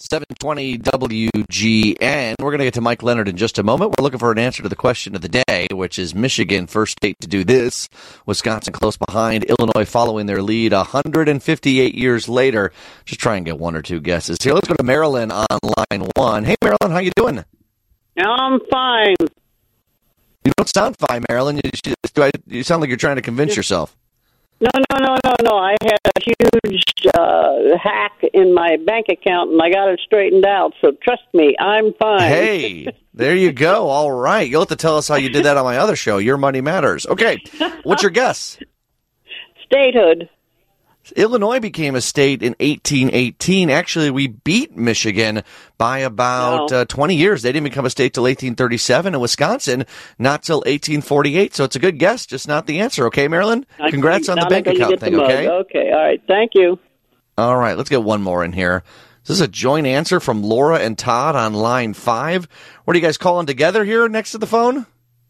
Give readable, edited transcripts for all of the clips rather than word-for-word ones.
720 WGN. We're going to get to Mike Leonard in just a moment. We're looking for an answer to the question of the day, which is Michigan, first state to do this. Wisconsin close behind. Illinois following their lead 158 years later. Just try and get one or two guesses here. Let's go to Marilyn on line one. Hey, Marilyn, how you doing? I'm fine. You don't sound fine, Marilyn. You sound like you're trying to convince yourself. No. I had a huge hack in my bank account, and I got it straightened out. So trust me, I'm fine. Hey, there you go. All right. You'll have to tell us how you did that on my other show, Your Money Matters. Okay. What's your guess? Statehood. Illinois became a state in 1818. Actually, we beat Michigan by about 20 years. They didn't become a state till 1837, and Wisconsin not till 1848. So it's a good guess, just not the answer. Okay, Marilyn? Congrats on the bank account thing, okay? Okay, all right. Thank you. All right, let's get one more in here. This is a joint answer from Laura and Todd on line 5. What are you guys calling together here next to the phone?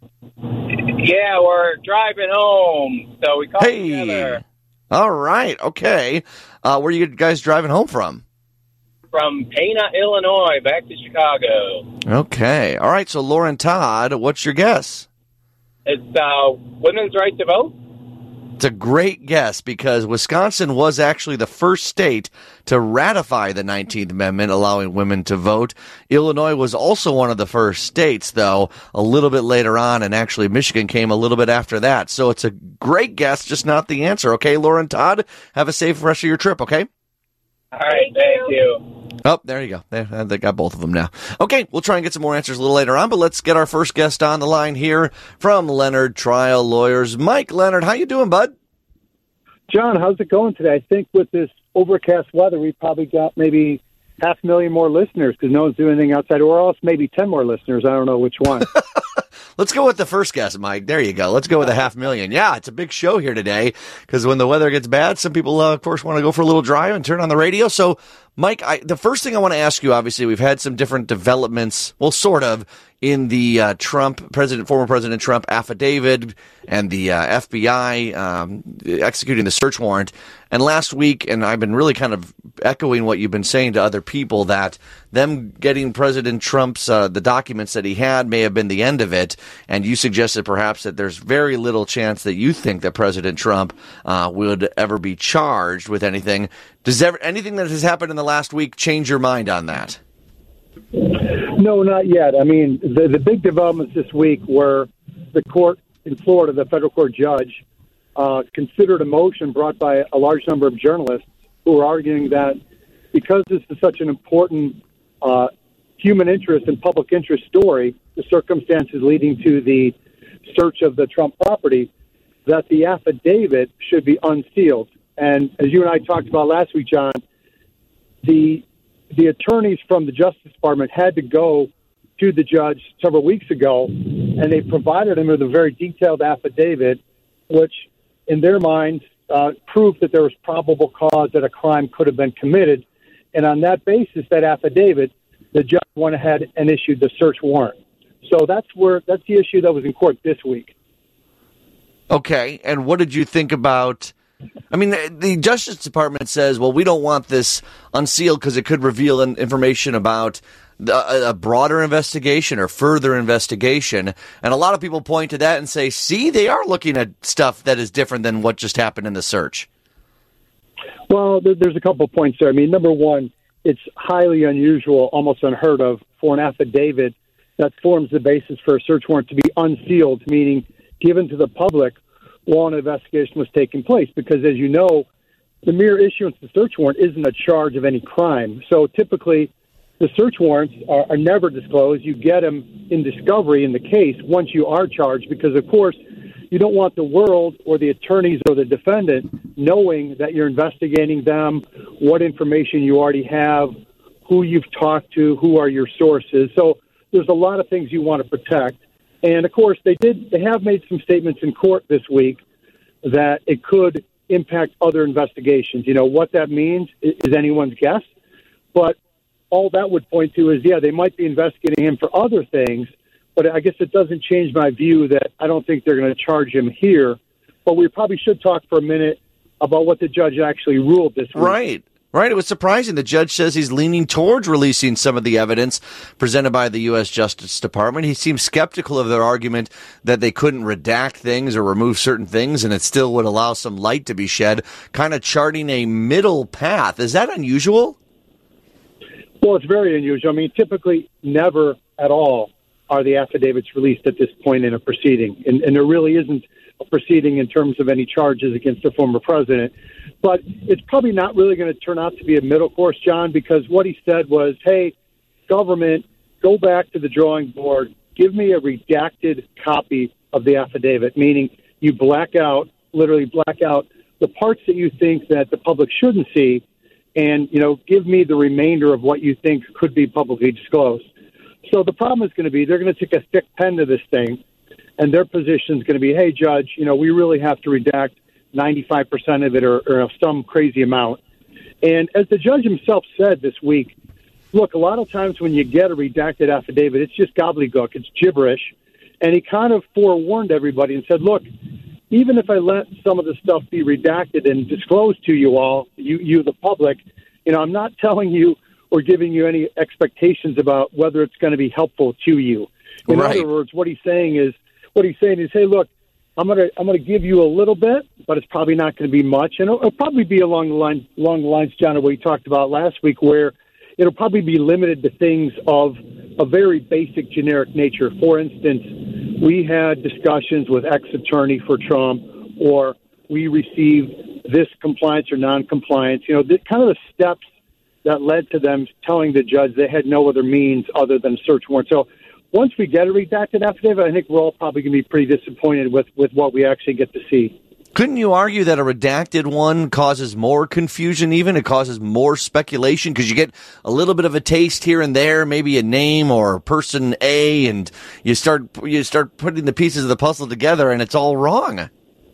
Yeah, we're driving home, so we called together. All right, okay. Where are you guys driving home from? From Pana, Illinois, back to Chicago. Okay. All right, so Lauren Todd, what's your guess? It's women's right to vote? It's a great guess because Wisconsin was actually the first state to ratify the 19th Amendment, allowing women to vote. Illinois was also one of the first states, though, a little bit later on, and actually Michigan came a little bit after that. So it's a great guess, just not the answer. Okay, Lauren Todd, have a safe rest of your trip, okay? All right, thank you. Oh, there you go. They got both of them now. Okay, we'll try and get some more answers a little later on, but let's get our first guest on the line here from Leonard Trial Lawyers. Mike Leonard, how you doing, bud? John, how's it going today? I think with this overcast weather, we probably got maybe 500,000 more listeners because no one's doing anything outside, or else maybe 10 more listeners. I don't know which one. Let's go with the first guess, Mike. There you go. Let's go with 500,000. Yeah, it's a big show here today because when the weather gets bad, some people, of course, want to go for a little drive and turn on the radio. So, Mike, the first thing I want to ask you, obviously, we've had some different developments, well, sort of, in the former President Trump affidavit and the FBI executing the search warrant. And last week, and I've been really kind of echoing what you've been saying to other people, that them getting President Trump's the documents that he had may have been the end of it. And you suggested perhaps that there's very little chance that you think that President Trump would ever be charged with anything. Does anything that has happened in the last week change your mind on that? No, not yet. I mean, the big developments this week were the court in Florida, the federal court judge, considered a motion brought by a large number of journalists who were arguing that because this is such an important human interest and public interest story, the circumstances leading to the search of the Trump property, that the affidavit should be unsealed. And as you and I talked about last week, John, the attorneys from the Justice Department had to go to the judge several weeks ago, and they provided him with a very detailed affidavit, which, in their minds, proved that there was probable cause that a crime could have been committed. And on that basis, that affidavit, the judge went ahead and issued the search warrant. So that's the issue that was in court this week. Okay, and what did you think about... I mean, the Justice Department says, well, we don't want this unsealed because it could reveal information about a broader investigation or further investigation. And a lot of people point to that and say, see, they are looking at stuff that is different than what just happened in the search. Well, there's a couple of points there. I mean, number one, it's highly unusual, almost unheard of, for an affidavit that forms the basis for a search warrant to be unsealed, meaning given to the public while an investigation was taking place, because, as you know, the mere issuance of the search warrant isn't a charge of any crime. So typically, the search warrants are never disclosed. You get them in discovery in the case once you are charged, because, of course, you don't want the world or the attorneys or the defendant knowing that you're investigating them, what information you already have, who you've talked to, who are your sources. So there's a lot of things you want to protect. And, of course, they have made some statements in court this week that it could impact other investigations. You know, what that means is anyone's guess. But all that would point to is, yeah, they might be investigating him for other things, but I guess it doesn't change my view that I don't think they're going to charge him here. But we probably should talk for a minute about what the judge actually ruled this week. Right. Right. It was surprising. The judge says he's leaning towards releasing some of the evidence presented by the U.S. Justice Department. He seems skeptical of their argument that they couldn't redact things or remove certain things, and it still would allow some light to be shed, kind of charting a middle path. Is that unusual? Well, it's very unusual. I mean, typically never at all are the affidavits released at this point in a proceeding. And there really isn't a proceeding in terms of any charges against the former president. But it's probably not really going to turn out to be a middle course, John, because what he said was, hey, government, go back to the drawing board, give me a redacted copy of the affidavit, meaning you literally black out the parts that you think that the public shouldn't see, and, give me the remainder of what you think could be publicly disclosed. So the problem is going to be they're going to take a thick pen to this thing, and their position is going to be, hey, Judge, we really have to redact 95% of it or some crazy amount. And as the judge himself said this week, look, a lot of times when you get a redacted affidavit, it's just gobbledygook. It's gibberish. And he kind of forewarned everybody and said, look, even if I let some of the stuff be redacted and disclosed to you all, you the public, I'm not telling you or giving you any expectations about whether it's going to be helpful to you. In other words, what he's saying is, hey, look, I'm gonna give you a little bit, but it's probably not going to be much, and it'll probably be along the lines, John, of what we talked about last week, where it'll probably be limited to things of a very basic, generic nature. For instance, we had discussions with ex-attorney for Trump, or we received this compliance or non-compliance. Kind of the steps that led to them telling the judge they had no other means other than search warrant. So once we get a redacted affidavit, I think we're all probably going to be pretty disappointed with what we actually get to see. Couldn't you argue that a redacted one causes more confusion even? It causes more speculation because you get a little bit of a taste here and there, maybe a name or person A, and you start putting the pieces of the puzzle together and it's all wrong.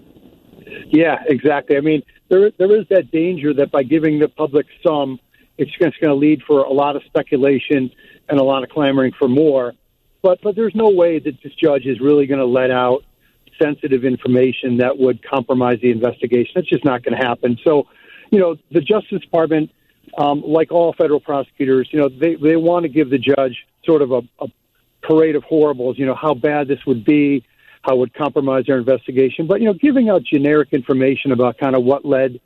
Yeah, exactly. I mean, there is that danger that by giving the public some, it's just going to lead for a lot of speculation and a lot of clamoring for more. But there's no way that this judge is really going to let out sensitive information that would compromise the investigation. That's just not going to happen. So, the Justice Department, like all federal prosecutors, they want to give the judge sort of a parade of horribles, how bad this would be, how it would compromise their investigation. But, giving out generic information about kind of what led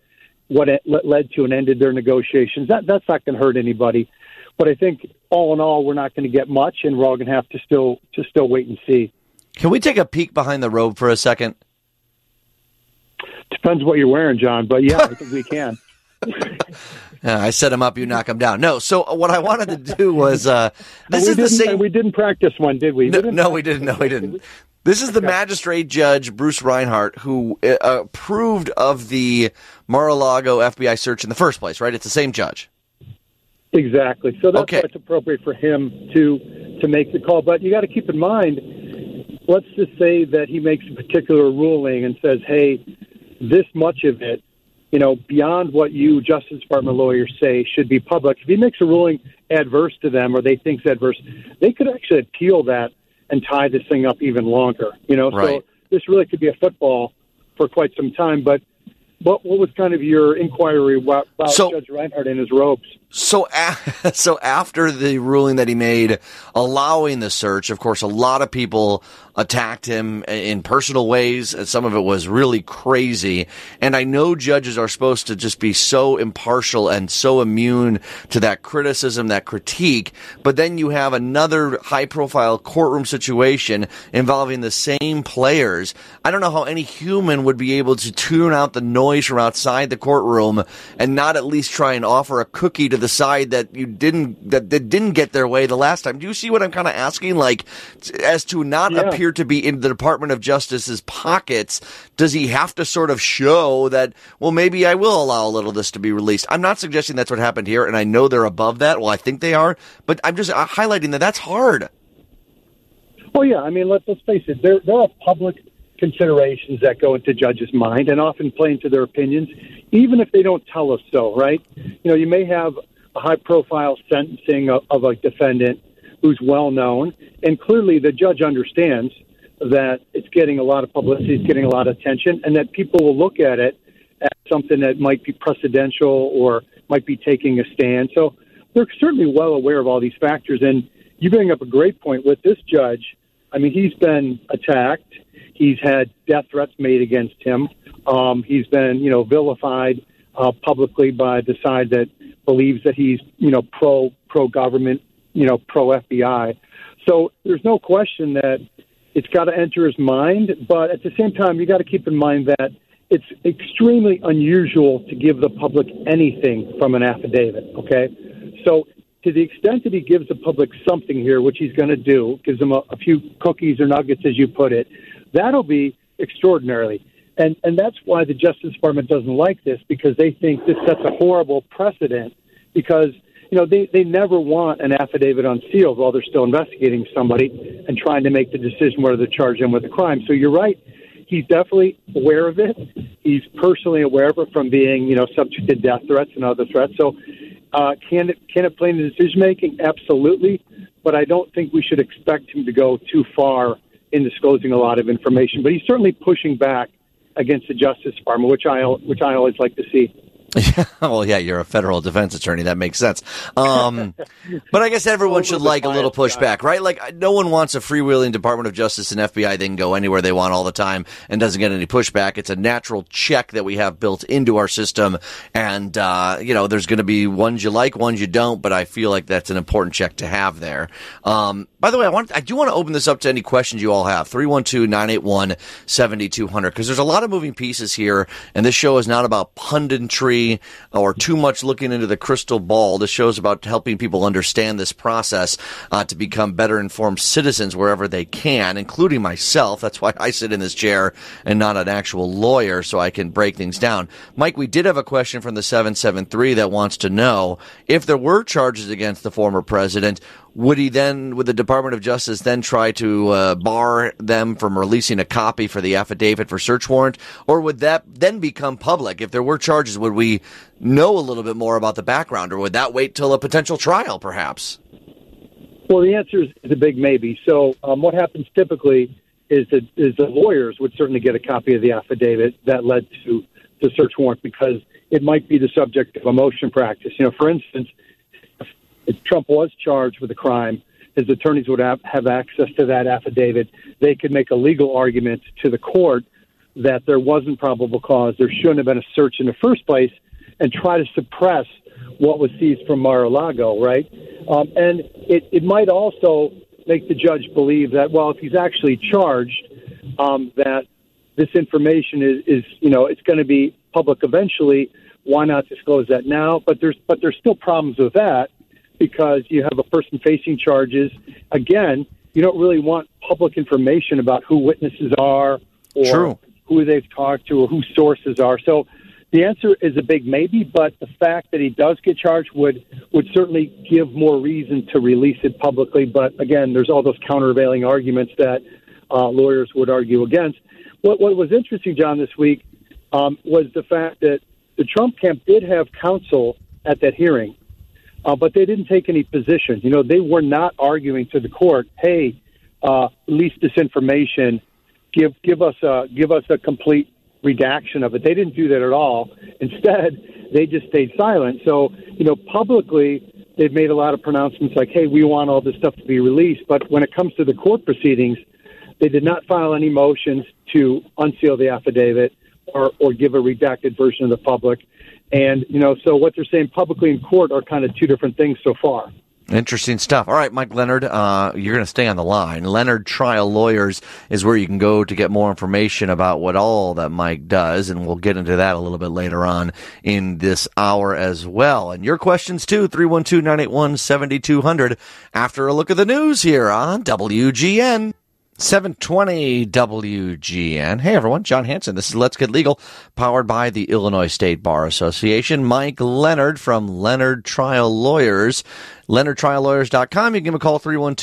to and ended their negotiations, that's not going to hurt anybody. But I think all in all, we're not going to get much, and we're all going to have to still wait and see. Can we take a peek behind the robe for a second? Depends what you're wearing, John, but yeah, I think we can. I set him up, you knock him down. No, so what I wanted to do was we didn't practice one, did we? No, we didn't. This is the magistrate judge, Bruce Reinhart, who approved of the Mar-a-Lago FBI search in the first place, right? It's the same judge. Exactly. So that's why it's appropriate for him to make the call. But you got to keep in mind, let's just say that he makes a particular ruling and says, hey, this much of it, beyond what you Justice Department lawyers say should be public. If he makes a ruling adverse to them or they think it's adverse, they could actually appeal that and tie this thing up even longer. So this really could be a football for quite some time. But what was kind of your inquiry about Judge Reinhart and his robes? So after the ruling that he made allowing the search, of course, a lot of people attacked him in personal ways. Some of it was really crazy. And I know judges are supposed to just be so impartial and so immune to that criticism, that critique. But then you have another high-profile courtroom situation involving the same players. I don't know how any human would be able to tune out the noise from outside the courtroom and not at least try and offer a cookie to the side that didn't get their way the last time. Do you see what I'm kind of asking? Like, as to not appear to be in the Department of Justice's pockets, does he have to sort of show that, well, maybe I will allow a little of this to be released? I'm not suggesting that's what happened here, and I know they're above that. Well, I think they are, but I'm just highlighting that that's hard. Well, yeah, I mean, let's face it. There are public considerations that go into judges' mind and often play into their opinions, even if they don't tell us so, right? You may have a high-profile sentencing of a defendant who's well-known, and clearly the judge understands that it's getting a lot of publicity, it's getting a lot of attention, and that people will look at it as something that might be precedential or might be taking a stand. So they're certainly well aware of all these factors. And you bring up a great point with this judge. I mean, he's been attacked. He's had death threats made against him. He's been, vilified publicly by the side that believes that he's, pro-government, pro-FBI. So there's no question that it's got to enter his mind. But at the same time, you got to keep in mind that it's extremely unusual to give the public anything from an affidavit, okay? So to the extent that he gives the public something here, which he's going to do, gives them a few cookies or nuggets, as you put it, that'll be extraordinary. And that's why the Justice Department doesn't like this, because they think this sets a horrible precedent, because they never want an affidavit unsealed while they're still investigating somebody and trying to make the decision whether to charge them with a crime. So you're right. He's definitely aware of it. He's personally aware of it from being, subject to death threats and other threats. So can it play into decision making? Absolutely. But I don't think we should expect him to go too far in disclosing a lot of information. But he's certainly pushing back against the Justice Department, which I always like to see. Well, yeah, you're a federal defense attorney. That makes sense. But I guess everyone should like a little pushback, right? Like, no one wants a freewheeling Department of Justice and FBI. They can go anywhere they want all the time and doesn't get any pushback. It's a natural check that we have built into our system. And, there's going to be ones you like, ones you don't, but I feel like that's an important check to have there. By the way, I do want to open this up to any questions you all have. 312-981-7200, because there's a lot of moving pieces here, and this show is not about punditry or too much looking into the crystal ball. This show is about helping people understand this process to become better informed citizens wherever they can, including myself. That's why I sit in this chair and not an actual lawyer, so I can break things down. Mike, we did have a question from the 773 that wants to know, if there were charges against the former president, would the Department of Justice then try to bar them from releasing a copy for the affidavit for search warrant? Or would that then become public? If there were charges, would we know a little bit more about the background, or would that wait till a potential trial, perhaps? Well, the answer is a big maybe. So what happens typically is that the lawyers would certainly get a copy of the affidavit that led to the search warrant, because it might be the subject of a motion practice. For instance, if Trump was charged with a crime, his attorneys would have access to that affidavit. They could make a legal argument to the court that there wasn't probable cause, there shouldn't have been a search in the first place, and try to suppress what was seized from Mar-a-Lago, right? And it might also make the judge believe that, well, if he's actually charged, that this information is it's going to be public eventually. Why not disclose that now? But there's still problems with that, because you have a person facing charges. Again, you don't really want public information about who witnesses are, or True. who they've talked to, or who sources are. So the answer is a big maybe, but the fact that he does get charged would certainly give more reason to release it publicly. But again, there's all those countervailing arguments that lawyers would argue against. What was interesting, John, this week was the fact that the Trump camp did have counsel at that hearing, but they didn't take any position. They were not arguing to the court, hey, release this information, give us a complete redaction of it. They didn't do that at all. Instead, they just stayed silent. So, publicly, they've made a lot of pronouncements like, hey, we want all this stuff to be released. But when it comes to the court proceedings, they did not file any motions to unseal the affidavit or give a redacted version of the public. And, so what they're saying publicly in court are kind of two different things so far. Interesting stuff. All right, Mike Leonard, you're going to stay on the line. Leonard Trial Lawyers is where you can go to get more information about what all that Mike does, and we'll get into that a little bit later on in this hour as well. And your questions, too, 312-981-7200, after a look at the news here on WGN. 720 WGN. Hey, everyone. John Hanson. This is Let's Get Legal, powered by the Illinois State Bar Association. Mike Leonard from Leonard Trial Lawyers. LeonardTrialLawyers.com. You can give him a call,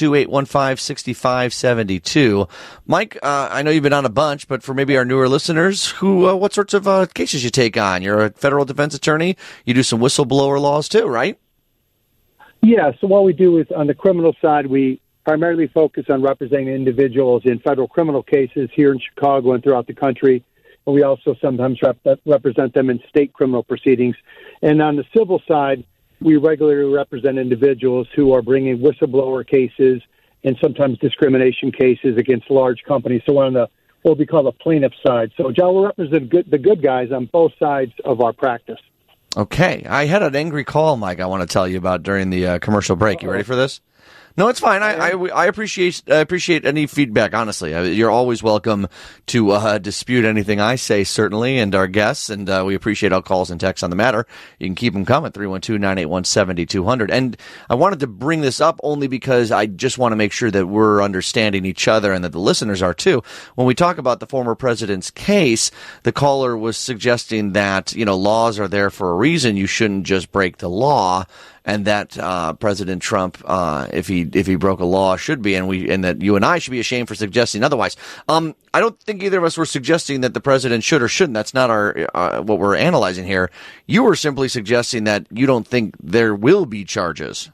312-815-6572. Mike, I know you've been on a bunch, but for maybe our newer listeners, what sorts of cases you take on? You're a federal defense attorney. You do some whistleblower laws, too, right? Yeah. So what we do is, on the criminal side, we primarily focus on representing individuals in federal criminal cases here in Chicago and throughout the country. but we also sometimes represent them in state criminal proceedings. And on the civil side, we regularly represent individuals who are bringing whistleblower cases and sometimes discrimination cases against large companies. So we're on the what we call the plaintiff side. So, John, we represent the good guys on both sides of our practice. Okay. I had an angry call, Mike, I want to tell you about during the commercial break. You ready for this? No, it's fine. I appreciate any feedback, honestly. You're always welcome to dispute anything I say, certainly, and our guests, and we appreciate all calls and texts on the matter. You can keep them coming, 312-981-7200. And I wanted to bring this up only because I just want to make sure that we're understanding each other and that the listeners are, too. When we talk about the former president's case, the caller was suggesting that, laws are there for a reason. You shouldn't just break the law. And that President Trump, if he broke a law, should be, and that you and I should be ashamed for suggesting otherwise. I don't think either of us were suggesting that the president should or shouldn't. That's not our what we're analyzing here. You were simply suggesting that you don't think there will be charges.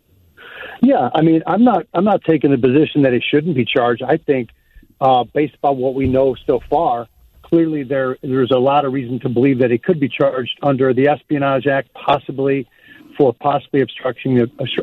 Yeah, I mean, I'm not taking the position that it shouldn't be charged. I think, based on what we know so far, clearly there's a lot of reason to believe that it could be charged under the Espionage Act, possibly obstruction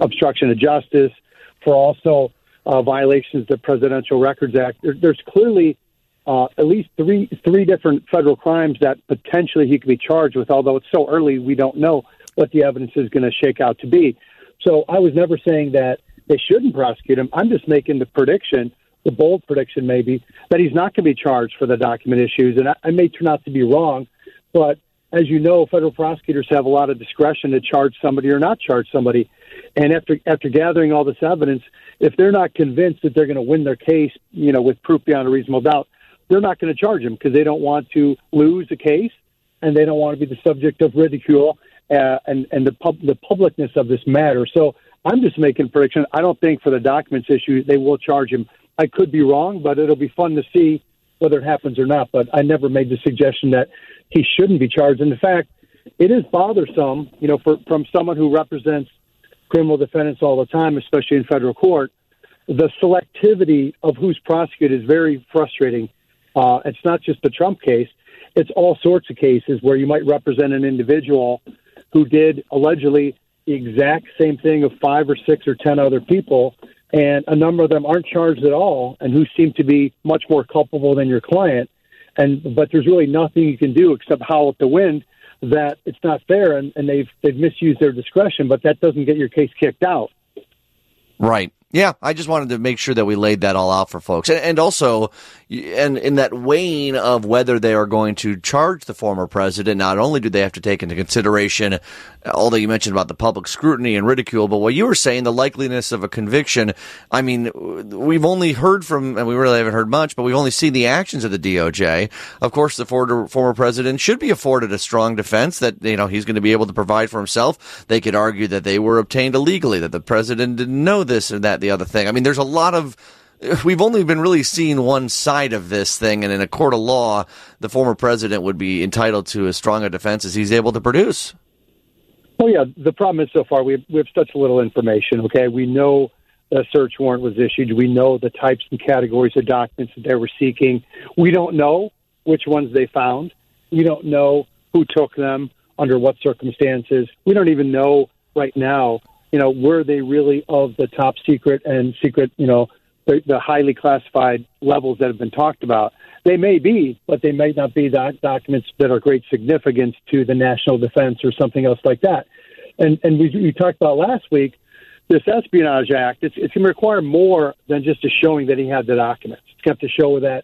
of justice, for also violations of the Presidential Records Act. There's clearly at least three different federal crimes that potentially he could be charged with, although it's so early we don't know what the evidence is going to shake out to be. So I was never saying that they shouldn't prosecute him. I'm just making the prediction, the bold prediction maybe, that he's not going to be charged for the document issues. And I may turn out to be wrong, but as you know, federal prosecutors have a lot of discretion to charge somebody or not charge somebody. And after gathering all this evidence, if they're not convinced that they're going to win their case, with proof beyond a reasonable doubt, they're not going to charge him because they don't want to lose a case and they don't want to be the subject of ridicule and the publicness of this matter. So I'm just making a prediction. I don't think for the documents issue they will charge him. I could be wrong, but it'll be fun to see whether it happens or not. But I never made the suggestion that he shouldn't be charged. And in fact, it is bothersome, from someone who represents criminal defendants all the time, especially in federal court. The selectivity of who's prosecuted is very frustrating. It's not just the Trump case. It's all sorts of cases where you might represent an individual who did allegedly the exact same thing of 5 or 6 or 10 other people, and a number of them aren't charged at all and who seem to be much more culpable than your client. But there's really nothing you can do except howl at the wind that it's not fair and they've misused their discretion, but that doesn't get your case kicked out. Right. Yeah, I just wanted to make sure that we laid that all out for folks. And also, and in that weighing of whether they are going to charge the former president, not only do they have to take into consideration all that you mentioned about the public scrutiny and ridicule, but what you were saying, the likeliness of a conviction. I mean, we've only heard from, and we really haven't heard much, but we've only seen the actions of the DOJ. Of course, the former president should be afforded a strong defense that, he's going to be able to provide for himself. They could argue that they were obtained illegally, that the president didn't know this or that, the other thing. I mean, there's a lot of, we've only been really seeing one side of this thing, and in a court of law, the former president would be entitled to as strong a defense as he's able to produce. Well, yeah, the problem is so far we have such little information, okay? We know a search warrant was issued. We know the types and categories of documents that they were seeking. We don't know which ones they found. We don't know who took them, under what circumstances. We don't even know right now, were they really of the top secret and secret, the highly classified levels that have been talked about. They may be, but they may not be documents that are great significance to the national defense or something else like that. And we talked about last week, this Espionage Act, it's going to require more than just a showing that he had the documents. It's going to have to show that,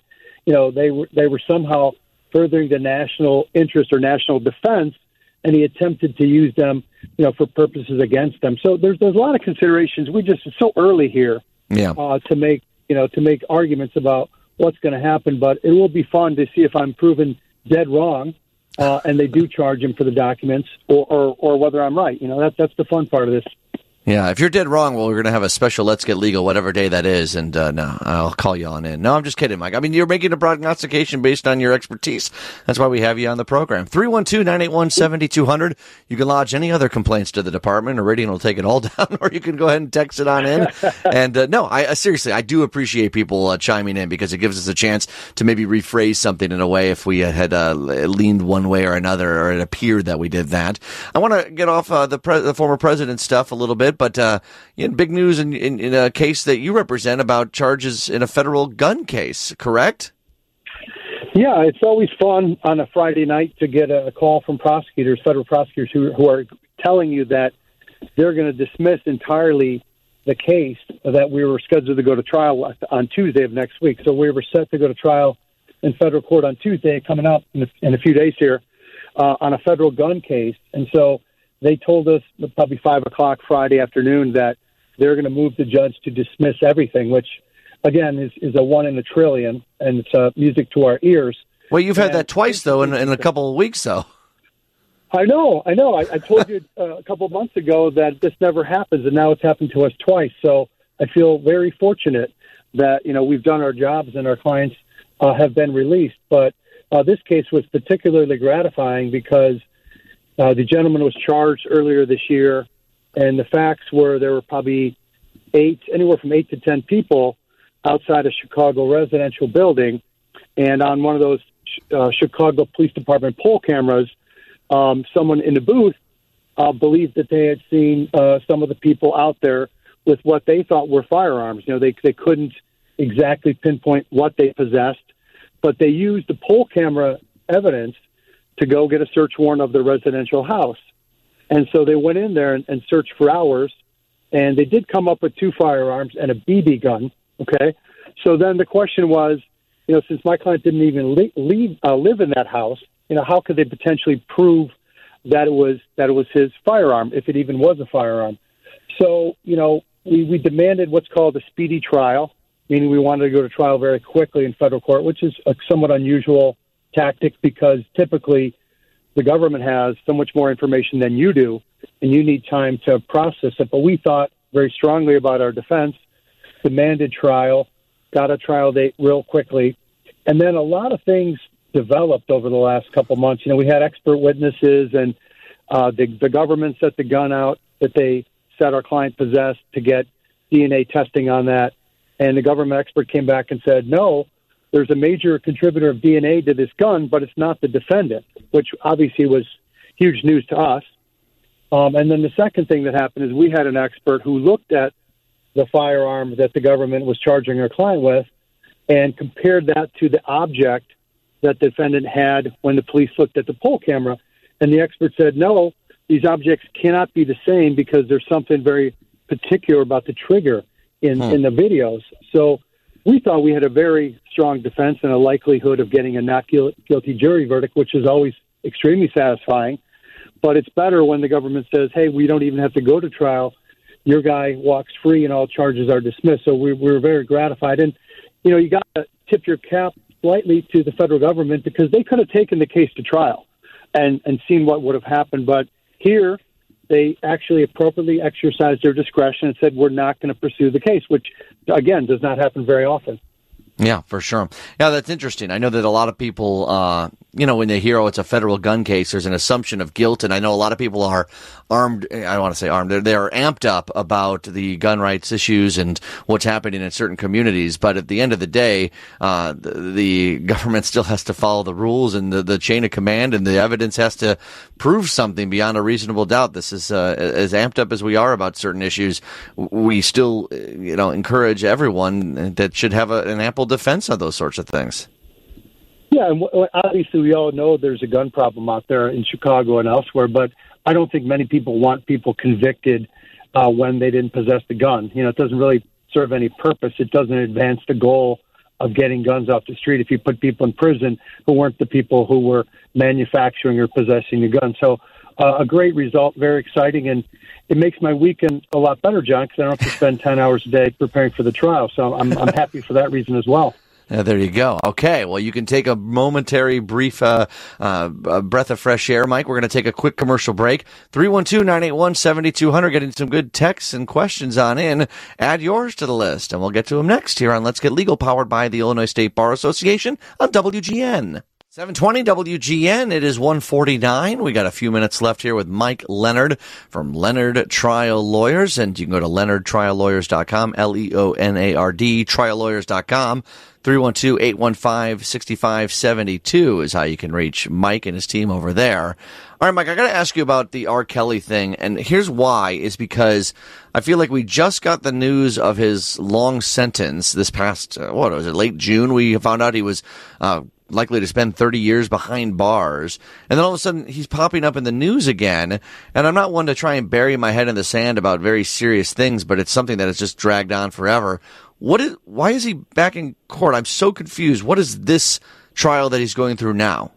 they were somehow furthering the national interest or national defense, and he attempted to use them, for purposes against them. So there's a lot of considerations. It's so early here to make arguments about what's going to happen, but it will be fun to see if I'm proven dead wrong, and they do charge him for the documents, or whether I'm right. That's the fun part of this. Yeah, if you're dead wrong, well, we're going to have a special Let's Get Legal, whatever day that is, and no, I'll call you on in. No, I'm just kidding, Mike. I mean, you're making a prognostication based on your expertise. That's why we have you on the program. 312-981-7200. You can lodge any other complaints to the department, or Radian will take it all down, or you can go ahead and text it on in. And no, I seriously, I do appreciate people chiming in, because it gives us a chance to maybe rephrase something in a way if we had leaned one way or another, or it appeared that we did that. I want to get off the former president stuff a little bit. But big news in a case that you represent about charges in a federal gun case, correct? Yeah, it's always fun on a Friday night to get a call from prosecutors, federal prosecutors, who are telling you that they're going to dismiss entirely the case that we were scheduled to go to trial on Tuesday of next week. So we were set to go to trial in federal court on Tuesday, coming up in a few days here, on a federal gun case. And so they told us probably 5 o'clock Friday afternoon that they're going to move the judge to dismiss everything, which, again, is a 1 in a trillion, and it's music to our ears. Well, you've had that twice, though, in a couple of weeks, though. I know. I told you a couple of months ago that this never happens, and now it's happened to us twice. So I feel very fortunate that, we've done our jobs and our clients have been released. But this case was particularly gratifying because the gentleman was charged earlier this year, and the facts were there were probably anywhere from 8 to 10 people outside a Chicago residential building, and on one of those Chicago Police Department poll cameras, someone in the booth believed that they had seen some of the people out there with what they thought were firearms. They couldn't exactly pinpoint what they possessed, but they used the poll camera evidence to go get a search warrant of the residential house. And so they went in there and searched for hours, and they did come up with 2 firearms and a BB gun, okay? So then the question was, since my client didn't even live in that house, how could they potentially prove that it was his firearm, if it even was a firearm? So, we demanded what's called a speedy trial, meaning we wanted to go to trial very quickly in federal court, which is a somewhat unusual tactic because typically the government has so much more information than you do, and you need time to process it. But we thought very strongly about our defense, demanded trial, got a trial date real quickly, and then a lot of things developed over the last couple months. We had expert witnesses, and the government set the gun out that they said our client possessed to get DNA testing on that, and the government expert came back and said, no, there's a major contributor of DNA to this gun, but it's not the defendant, which obviously was huge news to us. And then the second thing that happened is we had an expert who looked at the firearm that the government was charging our client with and compared that to the object that the defendant had when the police looked at the poll camera. And the expert said, no, these objects cannot be the same because there's something very particular about the trigger in the videos. So we thought we had a very strong defense and a likelihood of getting a not guilty jury verdict, which is always extremely satisfying. But it's better when the government says, hey, we don't even have to go to trial. Your guy walks free and all charges are dismissed. So we were very gratified. And, you got to tip your cap slightly to the federal government because they could have taken the case to trial and seen what would have happened. But here, they actually appropriately exercised their discretion and said, we're not going to pursue the case, which, again, does not happen very often. Yeah, for sure. Yeah, that's interesting. I know that a lot of people, when they hear, it's a federal gun case, there's an assumption of guilt. And I know a lot of people are armed. I don't want to say armed. They are amped up about the gun rights issues and what's happening in certain communities. But at the end of the day, the government still has to follow the rules and the chain of command, and the evidence has to prove something beyond a reasonable doubt. This is, as amped up as we are about certain issues, we still, encourage everyone that should have an ample defense of those sorts of things. Yeah, and obviously we all know there's a gun problem out there in Chicago and elsewhere, but I don't think many people want people convicted when they didn't possess the gun. It doesn't really serve any purpose. It doesn't advance the goal of getting guns off the street if you put people in prison who weren't the people who were manufacturing or possessing the gun. So a great result, very exciting, and it makes my weekend a lot better, John, because I don't have to spend 10 hours a day preparing for the trial. So I'm happy for that reason as well. There you go. Okay, well, you can take a momentary, brief breath of fresh air, Mike. We're going to take a quick commercial break. 312-981-7200, getting some good texts and questions on in. Add yours to the list, and we'll get to them next here on Let's Get Legal, powered by the Illinois State Bar Association on WGN. 720 WGN. It is 1:49. We got a few minutes left here with Mike Leonard from Leonard Trial Lawyers, and you can go to leonardtriallawyers.com, LEONARD, triallawyers.com. 312-815-6572 is how you can reach Mike and his team over there. All right, Mike, I got to ask you about the R. Kelly thing, and here's why, is because I feel like we just got the news of his long sentence this past, late June? We found out he was likely to spend 30 years behind bars. And then all of a sudden, he's popping up in the news again. And I'm not one to try and bury my head in the sand about very serious things, but it's something that has just dragged on forever. Why is he back in court? I'm so confused. What is this trial that he's going through now?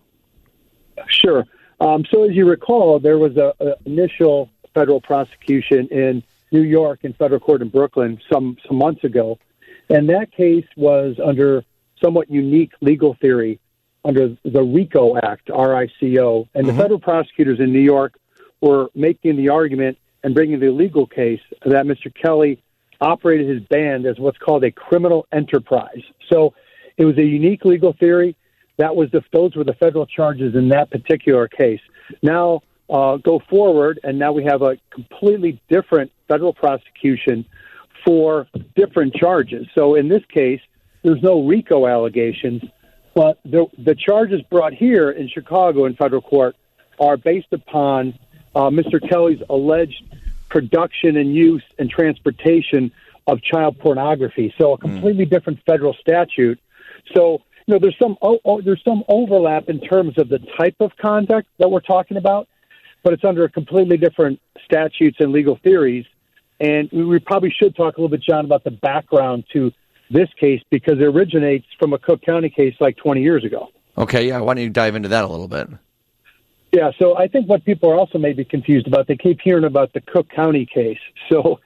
Sure. So as you recall, there was an initial federal prosecution in New York in federal court in Brooklyn some months ago. And that case was under somewhat unique legal theory under the RICO Act, R-I-C-O. And the federal prosecutors in New York were making the argument and bringing the legal case that Mr. Kelly operated his band as what's called a criminal enterprise. So it was a unique legal theory. Those were the federal charges in that particular case. Now, go forward, and now we have a completely different federal prosecution for different charges. So in this case, there's no RICO allegations, but the charges brought here in Chicago in federal court are based upon Mr. Kelly's alleged production and use and transportation of child pornography. So a completely different federal statute. So there's some overlap in terms of the type of conduct that we're talking about, but it's under completely different statutes and legal theories. And we probably should talk a little bit, John, about the background to this case, because it originates from a Cook County case like 20 years ago. Okay, yeah. Why don't you dive into that a little bit? Yeah, so I think what people are also maybe confused about, they keep hearing about the Cook County case. So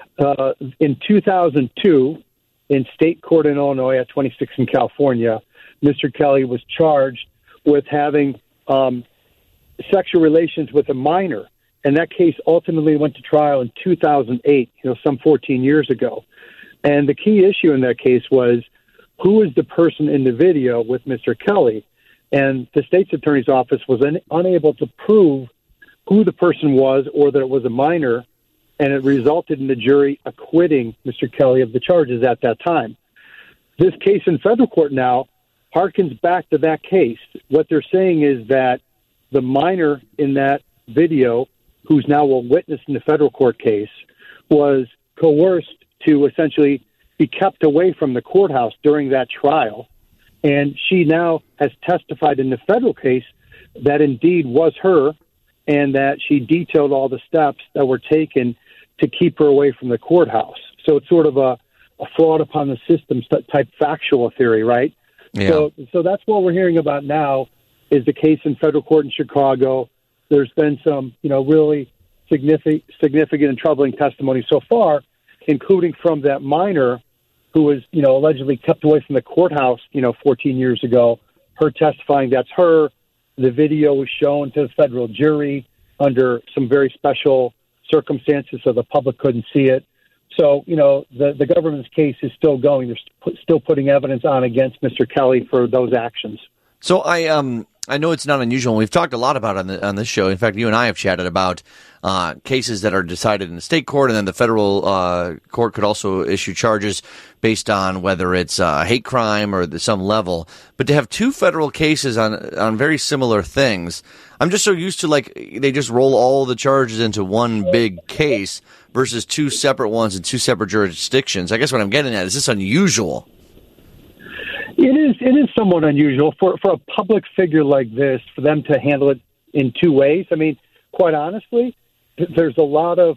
in 2002, in state court in Illinois at 26 in California, Mr. Kelly was charged with having sexual relations with a minor. And that case ultimately went to trial in 2008, some 14 years ago. And the key issue in that case was, who is the person in the video with Mr. Kelly? And the state's attorney's office was unable to prove who the person was or that it was a minor, and it resulted in the jury acquitting Mr. Kelly of the charges at that time. This case in federal court now harkens back to that case. What they're saying is that the minor in that video, who's now a witness in the federal court case, was coerced to essentially be kept away from the courthouse during that trial. And she now has testified in the federal case that indeed was her, and that she detailed all the steps that were taken to keep her away from the courthouse. So it's sort of a fraud upon the system type factual theory, right? Yeah. So that's what we're hearing about now is the case in federal court in Chicago. There's been some, really significant and troubling testimony so far, including from that minor who was, allegedly kept away from the courthouse, 14 years ago. Her testifying that's her. The video was shown to the federal jury under some very special circumstances, so the public couldn't see it. So, the government's case is still going. They're still putting evidence on against Mr. Kelly for those actions. So I know it's not unusual. We've talked a lot about it on this show. In fact, you and I have chatted about cases that are decided in the state court, and then the federal court could also issue charges based on whether it's a hate crime or some level. But to have two federal cases on very similar things, I'm just so used to, they just roll all the charges into one big case versus two separate ones in two separate jurisdictions. I guess what I'm getting at is this unusual? It is somewhat unusual for a public figure like this, for them to handle it in two ways. I mean, quite honestly, there's a lot of,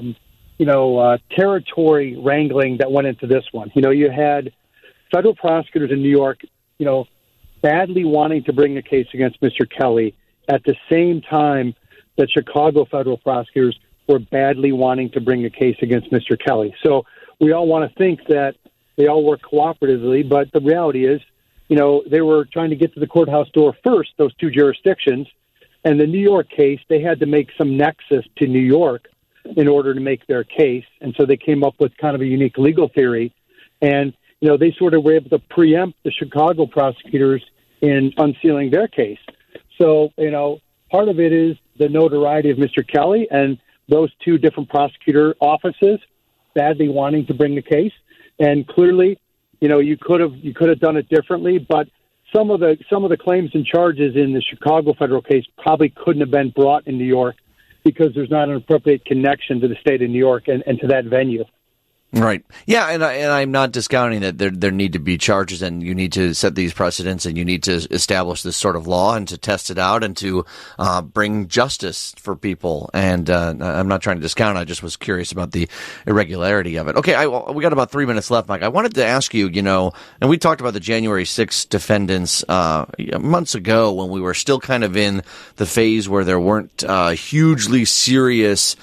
territory wrangling that went into this one. You had federal prosecutors in New York, badly wanting to bring a case against Mr. Kelly at the same time that Chicago federal prosecutors were badly wanting to bring a case against Mr. Kelly. So we all want to think that They all work cooperatively, but the reality is, they were trying to get to the courthouse door first, those two jurisdictions. And the New York case, they had to make some nexus to New York in order to make their case. And so they came up with kind of a unique legal theory. And, they sort of were able to preempt the Chicago prosecutors in unsealing their case. So, part of it is the notoriety of Mr. Kelly and those two different prosecutor offices badly wanting to bring the case. And clearly, you could have done it differently, but some of the claims and charges in the Chicago federal case probably couldn't have been brought in New York because there's not an appropriate connection to the state of New York and to that venue. Right. Yeah, and I'm not discounting that there need to be charges, and you need to set these precedents, and you need to establish this sort of law and to test it out and to bring justice for people. And I'm not trying to discount. I just was curious about the irregularity of it. Okay, we got about 3 minutes left, Mike. I wanted to ask you, and we talked about the January 6th defendants months ago when we were still kind of in the phase where there weren't hugely serious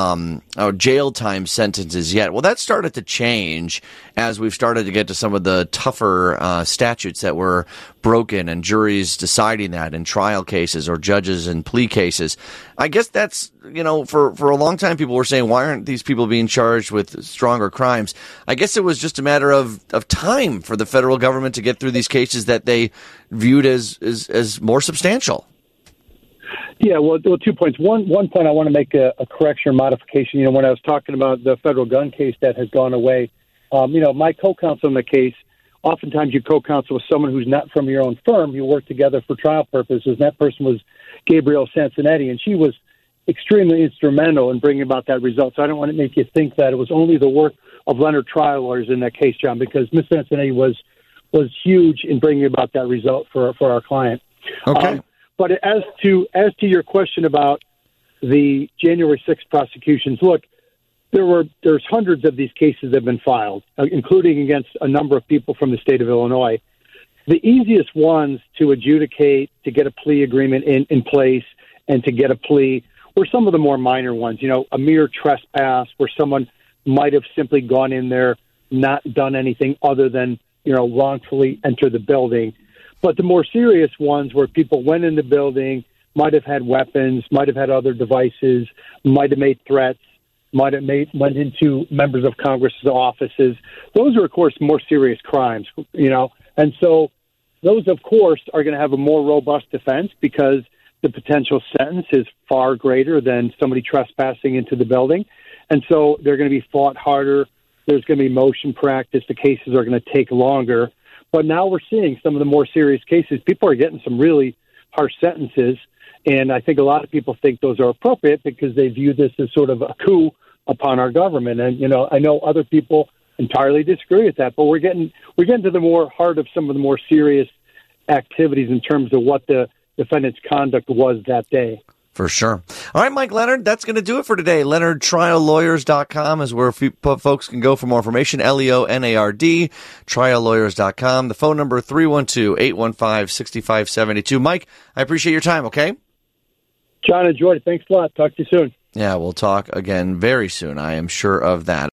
jail time sentences yet. Well, that started to change as we've started to get to some of the tougher statutes that were broken and juries deciding that in trial cases or judges in plea cases. I guess that's, for a long time people were saying, why aren't these people being charged with stronger crimes? I guess it was just a matter of time for the federal government to get through these cases that they viewed as more substantial. Yeah, well, 2 points. One point I want to make a correction or modification. When I was talking about the federal gun case that has gone away, my co-counsel in the case, oftentimes you co-counsel with someone who's not from your own firm. You work together for trial purposes. And that person was Gabrielle Sansonetti, and she was extremely instrumental in bringing about that result. So I don't want to make you think that it was only the work of Leonard trial lawyers in that case, John, because Ms. Sansonetti was huge in bringing about that result for our client. Okay. But as to your question about the January 6th prosecutions, look, there's hundreds of these cases that have been filed, including against a number of people from the state of Illinois. The easiest ones to adjudicate, to get a plea agreement in place, and to get a plea were some of the more minor ones. A mere trespass where someone might have simply gone in there, not done anything other than wrongfully enter the building. But the more serious ones where people went in the building, might have had weapons, might have had other devices, might have made threats, went into members of Congress's offices. Those are, of course, more serious crimes, And so those, of course, are going to have a more robust defense because the potential sentence is far greater than somebody trespassing into the building. And so they're going to be fought harder. There's going to be motion practice. The cases are going to take longer. But now we're seeing some of the more serious cases. People are getting some really harsh sentences, and I think a lot of people think those are appropriate because they view this as sort of a coup upon our government. And, I know other people entirely disagree with that, but we're getting to the more heart of some of the more serious activities in terms of what the defendant's conduct was that day. For sure. All right, Mike Leonard, that's going to do it for today. LeonardTrialLawyers.com is where folks can go for more information. LEONARD, triallawyers.com. The phone number 312-815-6572. Mike, I appreciate your time, okay? John, enjoyed it. Thanks a lot. Talk to you soon. Yeah, we'll talk again very soon. I am sure of that.